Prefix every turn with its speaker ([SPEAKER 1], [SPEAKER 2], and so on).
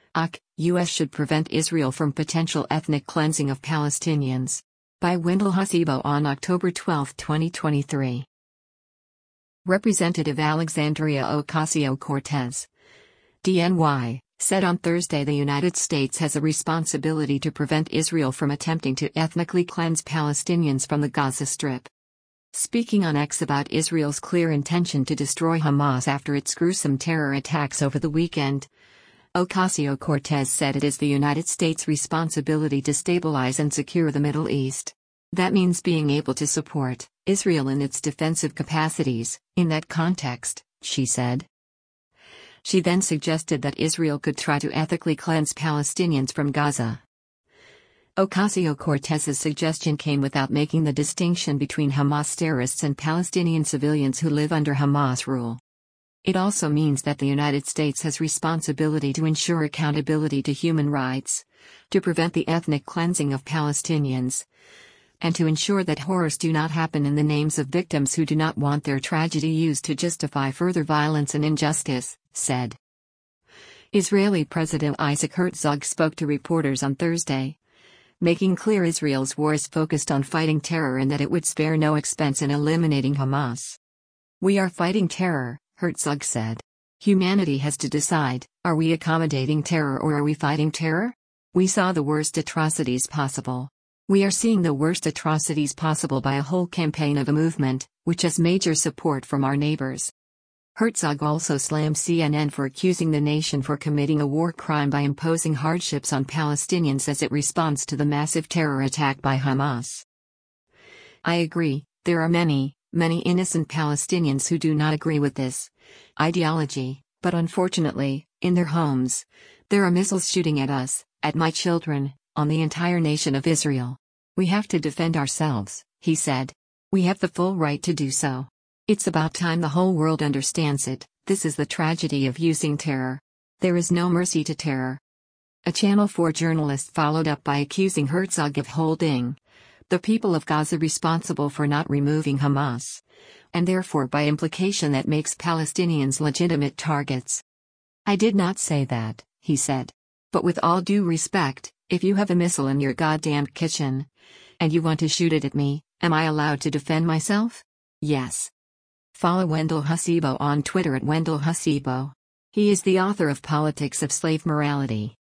[SPEAKER 1] U.S. should prevent Israel from potential ethnic cleansing of Palestinians. By Wendell Hasibo on October 12, 2023. Representative Alexandria Ocasio-Cortez, DNY, said on Thursday the United States has a responsibility to prevent Israel from attempting to ethnically cleanse Palestinians from the Gaza Strip. Speaking on X about Israel's clear intention to destroy Hamas after its gruesome terror attacks over the weekend, Ocasio-Cortez said it is the United States' responsibility to stabilize and secure the Middle East. That means being able to support Israel in its defensive capacities. In that context, she said. She then suggested that Israel could try to ethically cleanse Palestinians from Gaza. Ocasio-Cortez's suggestion came without making the distinction between Hamas terrorists and Palestinian civilians who live under Hamas rule. It also means that the United States has responsibility to ensure accountability to human rights, to prevent the ethnic cleansing of Palestinians, and to ensure that horrors do not happen in the names of victims who do not want their tragedy used to justify further violence and injustice, said. Israeli President Isaac Herzog spoke to reporters on Thursday, making clear Israel's war is focused on fighting terror and that it would spare no expense in eliminating Hamas. We are fighting terror, Herzog said. Humanity has to decide, are we accommodating terror or are we fighting terror? We saw the worst atrocities possible. We are seeing the worst atrocities possible by a whole campaign of a movement, which has major support from our neighbors. Herzog also slammed CNN for accusing the nation for committing a war crime by imposing hardships on Palestinians as it responds to the massive terror attack by Hamas. I agree, there are many innocent Palestinians who do not agree with this ideology, but unfortunately, in their homes, there are missiles shooting at us, at my children, on the entire nation of Israel. We have to defend ourselves, he said. We have the full right to do so. It's about time the whole world understands it. This is the tragedy of using terror. There is no mercy to terror. A Channel 4 journalist followed up by accusing Herzog of holding the people of Gaza responsible for not removing Hamas, and therefore by implication that makes Palestinians legitimate targets. I did not say that, he said. But with all due respect, if you have a missile in your goddamn kitchen, and you want to shoot it at me, am I allowed to defend myself? Yes. Follow Wendell Hasibo on Twitter at Wendell Hasibo. He is the author of Politics of Slave Morality.